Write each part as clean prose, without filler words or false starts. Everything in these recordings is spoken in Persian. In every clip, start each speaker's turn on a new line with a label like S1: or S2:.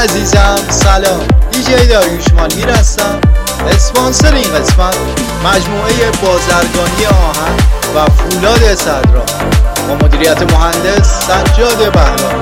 S1: عزیزم سلام، دیجی داریوش مالگیر هستم. اسپانسر این قسمت مجموعه بازرگانی آهن و فولاد صدرا با مدیریت مهندس سجاد بهرام.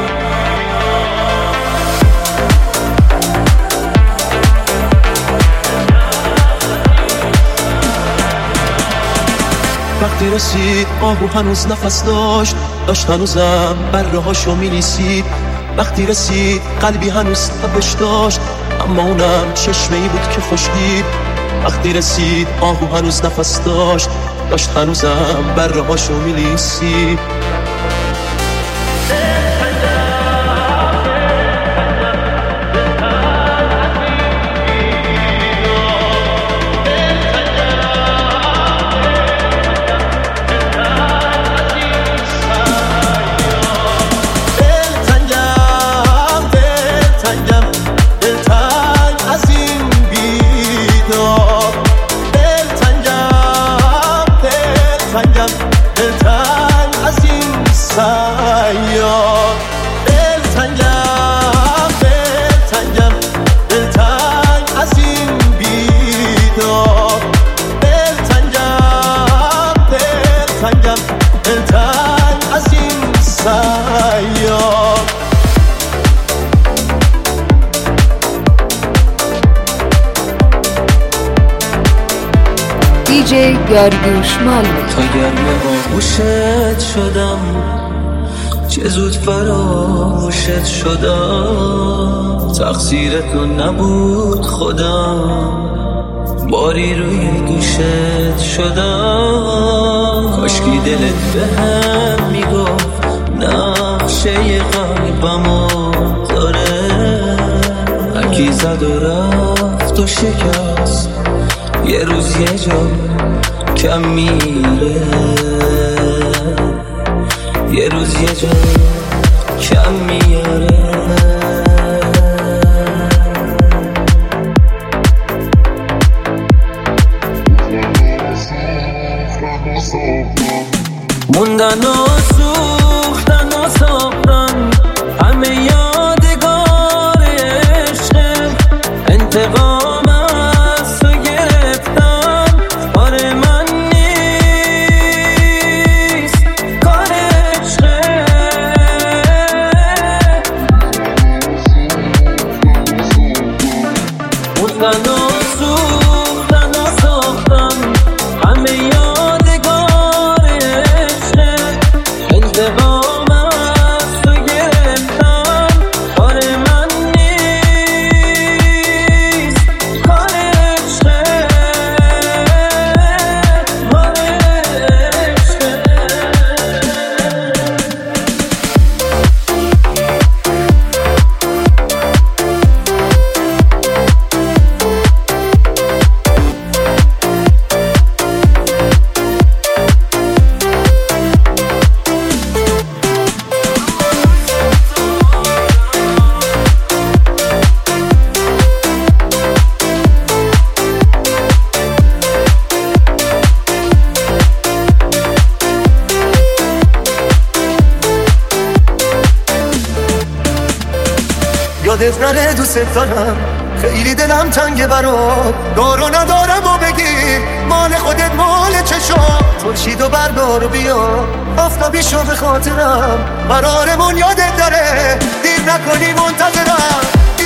S2: وقتی رسید آهو هنوز نفس داشت هنوزم بره هاشو میلیسید. وقتی رسید قلبی هنوز تبش داشت، اما اونم چشمه‌ای بود که خوشدید. وقتی رسید آهو هنوز نفس داشت هنوزم بره هاشو میلیسید.
S3: دیجی داریوش مالگیر.
S2: تا گرم آغوشت شدم، چه زود فراموشت شدم. تقصیر تو نبود خودم، باری روی گوشت شدم. کاشکی دلت به هم میگفت نقشه قلبمو داره. هرکی زد و رفت و شکست، یه روز یه جا کم میره. یه روز یه جا کم میاره. موندن و سوختن و ساختن همه یادگار عشق. انتقام از تو گرفتن کار من نیست، کار عشقه. موندن و سوختن و ساختن همه یادگار عشق. انتقام از تو گرفتن کار من نیست، کار عشقه، کار عشقه.
S4: یادت نره دوست دارم، خیلی دلم تنگه برات. دارو ندارم و بگی مال خودت مال چشم. خورشید و بردار و بیا آفتابی شو به خاطرم. قرارمون یادت داره، دیر نکنی منتظرم.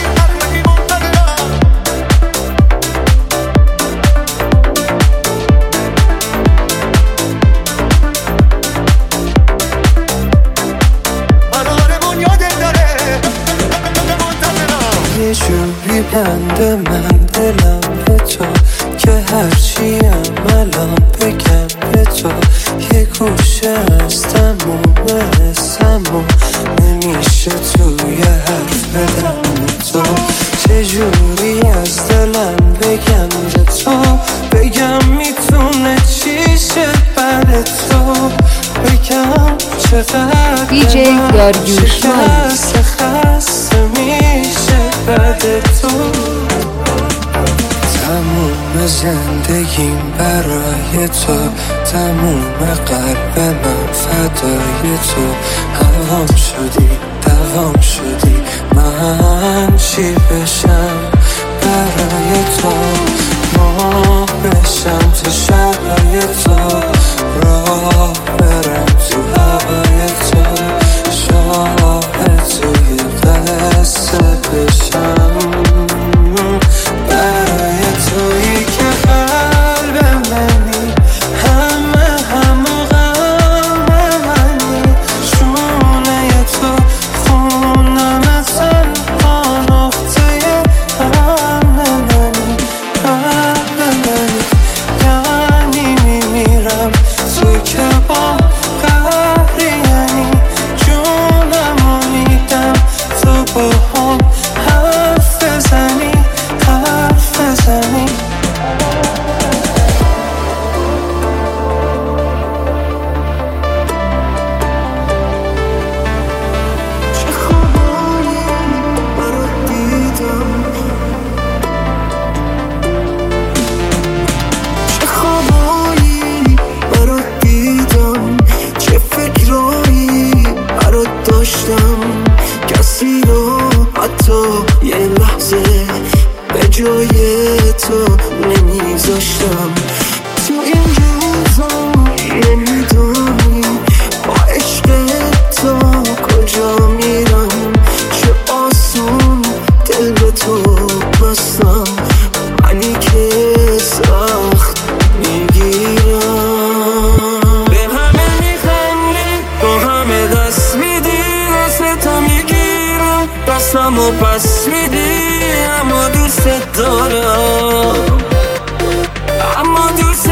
S5: یه جوری بنده من دلم به تو که هرچیم الان بگم به تو. یه گوشه از تموم حسمو نمیشه توی حرف بدم به تو. چجوری از دلم بگم به تو، بگم میتونه چی شه بعد تو. بگم چقدر
S3: دیجی داریوش مالگیر.
S5: خسته میشه بعد تو. تموم زندگیم برای تو، تموم قلب من فدای تو. هوام شدی دوام شدی، من من چی بشم برای تو، ماه بشم تو شبای تو، راه برم تو هوای تو، شاهد توی قصه بشم برای تویی که قلب منی، همه غم منی، شونه تو خونم تنها نقطه هم منی، قلب منی، یعنی میمیرم تو که با قهری، یعنی جونمو میدم تو با هم حرف بزنی، حرف بزنی. چه خوابایی برات دیدم، چه خوابایی برات دیدم، چه فکرایی برات داشتم، کسی رو حتی یه لحظه به جای تو نمیذاشتم. تو این روزا نمیدونی با عشق تو کجا میرم، چه آسون دل به تو بستم، منی که سخت میگیرم. به همه میخندی، با همه دست میدی، دست میگیرم، دستمو پس میدی، اما دوست دارم، اما دوست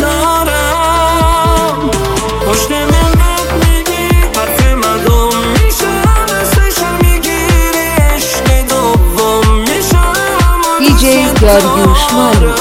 S5: دارم. پشت منت میگی حرف مردم میشم، دستش میگیری عشق دوم میشم،
S3: DJ داریوش مالی.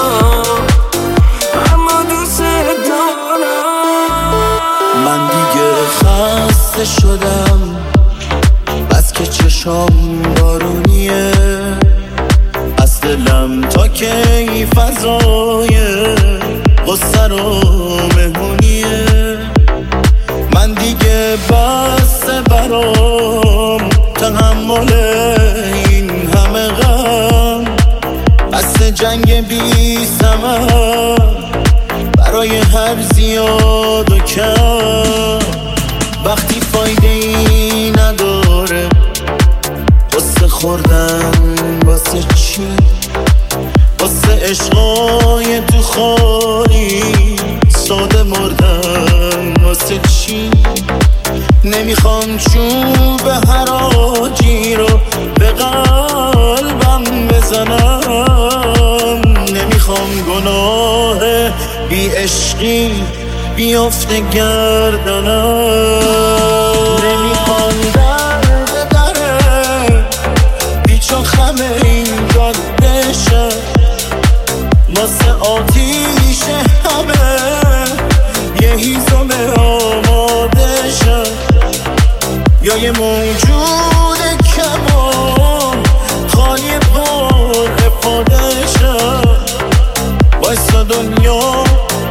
S5: اما دوست دارم.
S2: من دیگه خسته شدم، بس که چشام بارونیه، از دلم تا که این فضای غصه رو مهمونیه. من دیگه بسته برام تحمل این همه غم، بسته جنگ بی ثمر برای هر زیاد و کم. وقتی فایده ای نداره قصه خوردن واسه چی، واسه عشقای تو خالی ساده مردن واسه چی. نمیخوام چوب حراجی رو به قلبم بزنم، نمیخوام گناه بی عشقی بیافته گردنم، نمیخوام درد دره پیچ و خم این جاده، واسه آتیش همه یه هیزم آماده شد، یا یه موجود کمان خالی پر افاده شد. واسه دنیا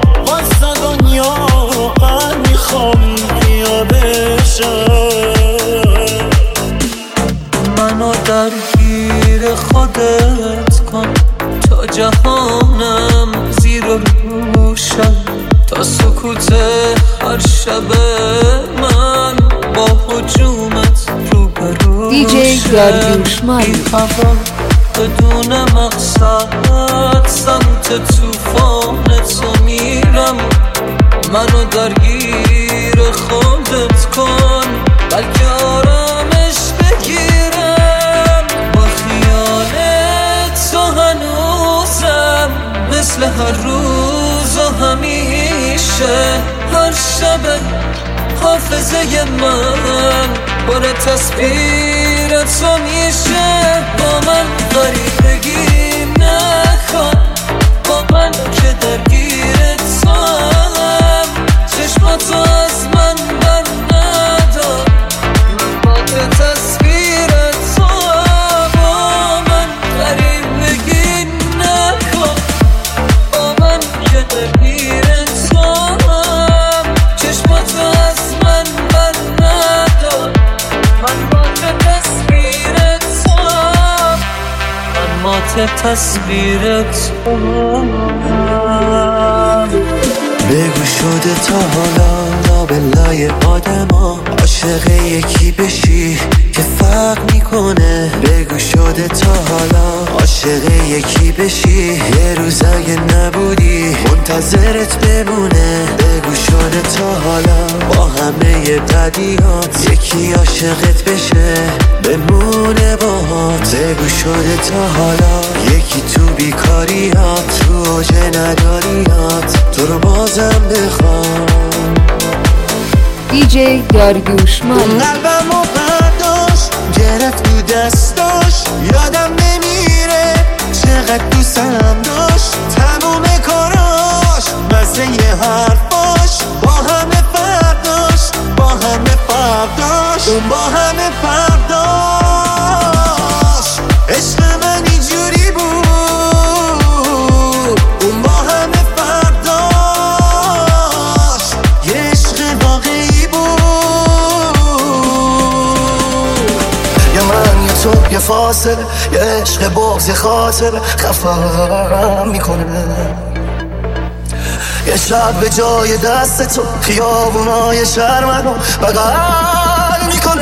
S2: من میخوام پیاده شد.
S5: منو درگیر خودت کن تا جهانم زیر روشم، تا سکوت هر شب من با هجومت روبروشم.
S3: DJ داریوش مالی.
S5: بی خبر بدون مقصد سمت توفان تو میرم، منو درگیر خودت کن بلکه آرامش بگیرم. با خیال تو هنوزم مثل هر روز و همیشه، هر شب حافظه من پر تصویر تو میشه. با من غریبگی نکن، با من که درگیر توام، چشماتو از من بر ندار، من با تصویر تو. با من غریبگی نکن، با من که درگیر توام، چشماتو از من بر ندار، من با تصویر تو. تصویرت
S2: بگو شده تا حالا لابلای آدما عاشق یکی بشی که فرق میکنه. بگو شده تا حالا عاشق یکی بشی یه روز اگه نبودی منتظرت بمونه. بگو شده تا حالا با همه بدیات یکی عاشقت بشه بمونه باهات. بگو شده تا حالا یکی تو بیکاریات تو اوج نداریات تو رو بازم بخوام.
S3: دیجی داریوش مالی
S2: قلبمو برداشت گرفت تو دستاش یادم نمیره چقدر دوستم داشت تموم کاراش مزه یه حرفاش با همه فرداش با همه فرداش با همه فرداش. عشق من اینجوری بود اون با همه فرداش یه عشق واقعی بود.
S4: یه من یه تو یه فاصله یه عشق بغض یه خاطره خفم میکنه. یه شب به جای دست تو خیابونای شهر منو بغل میکنه.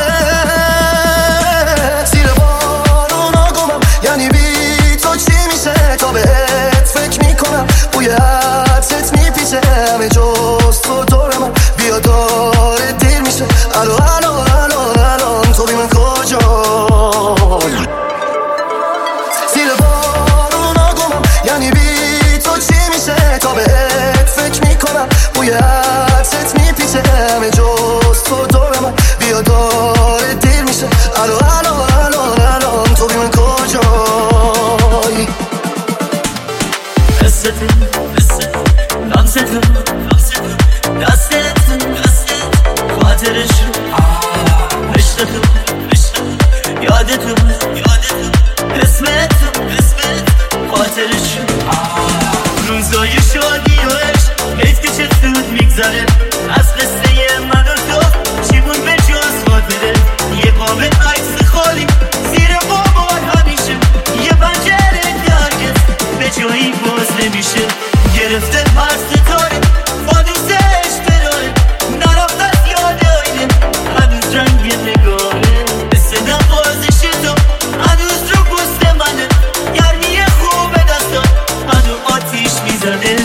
S4: زیر بارونا گمم یعنی بی تو چی میشه تا بهت فکر میکنم. بوی عطرت میپیچه همه جز تو دور من بیا داره دیر میشه. الان تو بی من کجای زیر بارونا گمم یعنی بی تو چی میشه تا بهت فکر میکنم. بوی عطرت میپیچه همه جز تو دور من بیا داره دیر میشه. الان تو بی من کجای
S5: روزای شادی و عشق حیف که چه زود میگذره از قصه من و تو چیمون به جز خاطره. یه قاب عکس خالی زیر بابان همیشه یه پنجره درگز به جایی باز نمیشه. گرفته هر ستاره فانوسش براره نرفت از یاد آینه هنوز رنگ نگاره مثل نوازش تو هنوز رو پوست منه گرمی خوب دستان هنوز آتیش میزنه.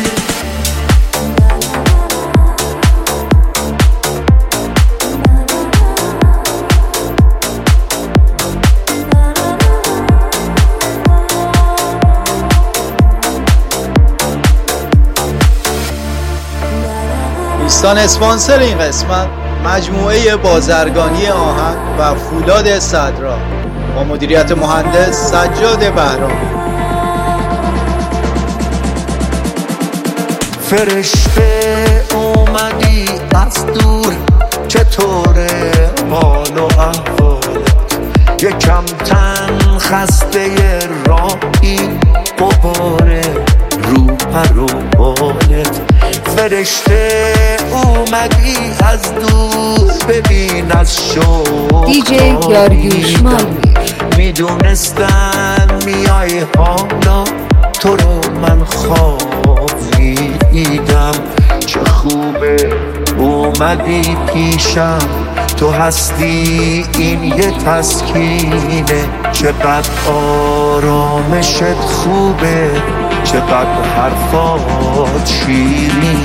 S1: دوستان اسپانسر این قسمت مجموعه بازرگانی آهن و فولاد صدرا با مدیریت مهندس سجاد بهرامی.
S2: فرشته اومدی از دور چطوره حال و احوالت یکم تن خسته راهی قباره رو پر و بالت. فرشته اومدی از دور ببین از شوق
S3: دیجی داریوش مالی
S2: میدونستم میای حالا تو رو من خوابیدم. چه خوبه اومدی پیشم تو هستی این یه تسکینه. چقدر آرامشت خوبه چقدر حرفات شیرینه.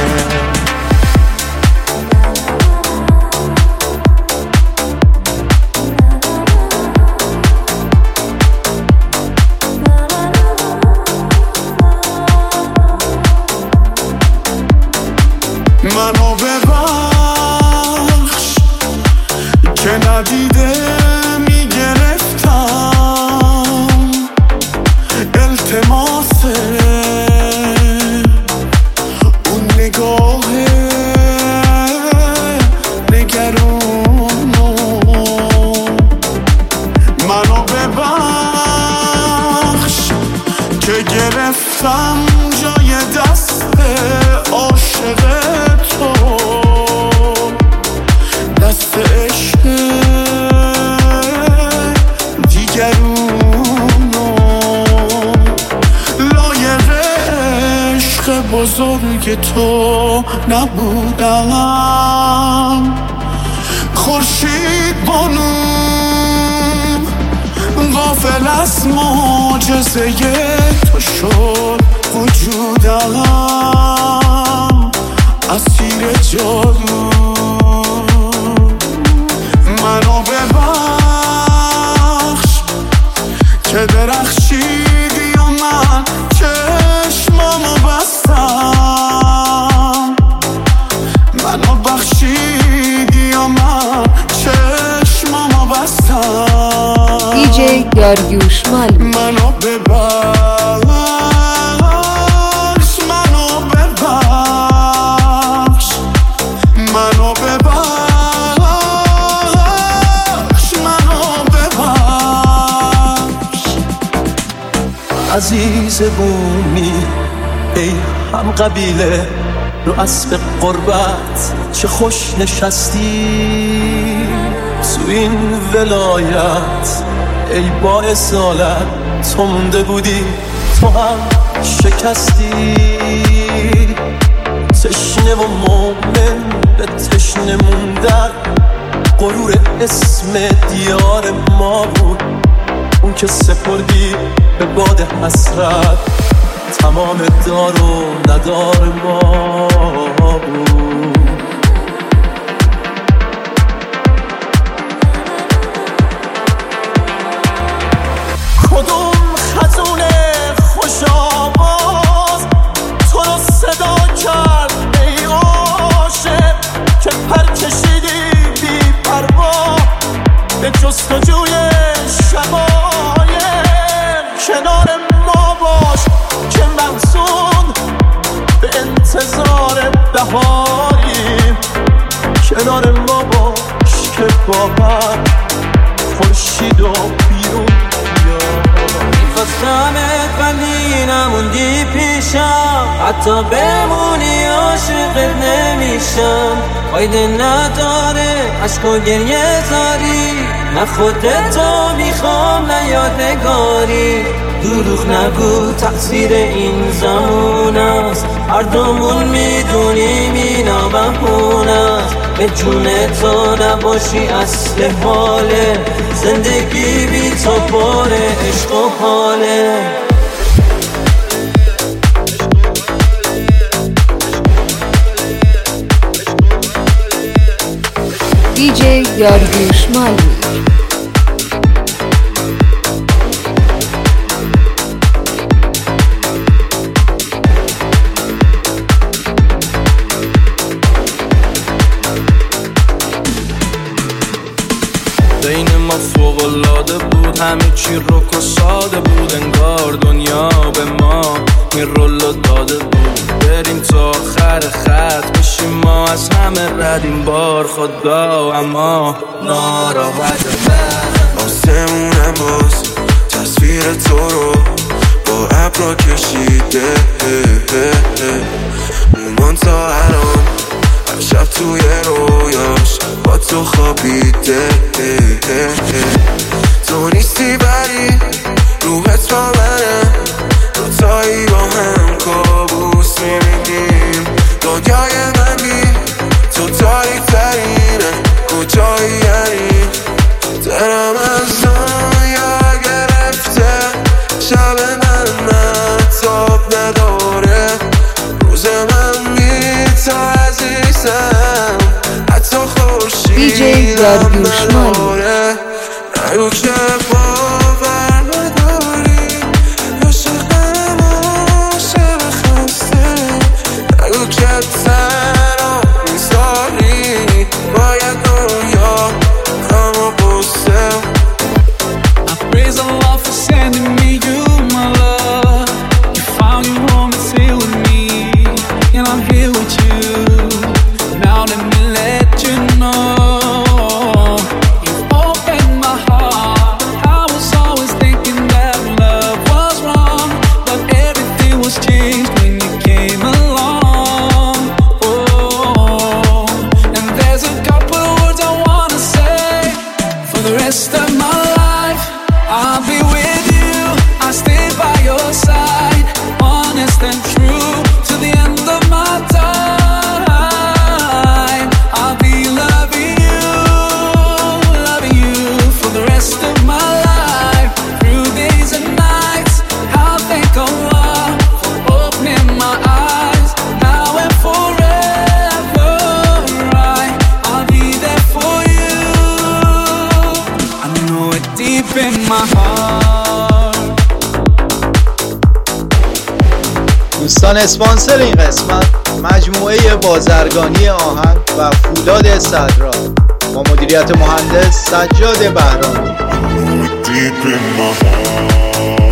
S6: منو ببخش که ندیده میگرفتم التماسه اون نگاه نگرونو. منو ببخش که گرفتم جای دست عاشق تو دست عشق اگه تو نبودم. خورشید بانوم غافل از معجزه تو شد وجودم، اسیر جادو منو ببخش که درخشیدی و من چشمامو بستم. منو بخشیدی و من چشمامو بستم.
S3: دیجی داریوش مال
S6: منو ببخش، منو ببخش، منو ببخش، منو ببخش.
S2: عزیز بومی ای هم قبیله رو اسب قربت چه خوش نشستی تو این ولایت. ای با اصالت تو مونده بودی تو هم شکستی. تشنه و مومن به تشنه موندن غرور اسم دیار ما بود. اون که سپردی به باد حسرت تمام دار و ندار ما بود. کدوم خزون خوش آواز تو رو صدا کرد ای عاشق که پر کشیدی بی پروا به جستجوی شقایق. کنار ما باش که محزون به انتظار بهاریم. کنار ما باش که با هم خورشید و بیرون
S7: میخواستمت ولی نموندی پیشم، حتی بمونی عاشقت نمیشم. فایده نداره عشق و گریه زاری، نه خودتو میخوام نه یادگاری. دروغ نگو تقصیر این زمان است، هر دومون میدونیم اینا بهونه است. به جون تو نباشی اصل حاله، زندگی بی تو پر عشق و حاله.
S3: دیجی داریوش مال
S2: بین ما فوق‌العاده بود، همه چی رک و ساده بود. انگار دنیا به ما این رولو داده بود. بریم تا آخر خط بشیم ما از همه رد این بار خدا، اما ناراحت
S6: آسمونم باز تصویر تو رو با ابرا کشیده. مومان تا الان هر شب توی رویاش با تو خوابیده. تو نیستی ولی روحت با منه، دوتایی با هم کابوس میبینیم. دنیای من بی تو تاریک ترینه، کجایی یعنی دلم از دنیا گرفته. شب من مطاب نداره، روز من بی تو عزیزم، حتی خورشیدم نداره. نگو که باور نداری عاشقم عاشق خسته. نگو که تنها میذاری باید دنیا همو بسته.
S8: I praise Allah for sending me you, my love. You found your home, it's here with me, and I'm here with you. Now let me let you know, you've opened my heart.
S1: دوستان اسپانسر این قسمت مجموعه بازرگانی آهن و فولاد صدرا با مدیریت مهندس سجاد بهرانی.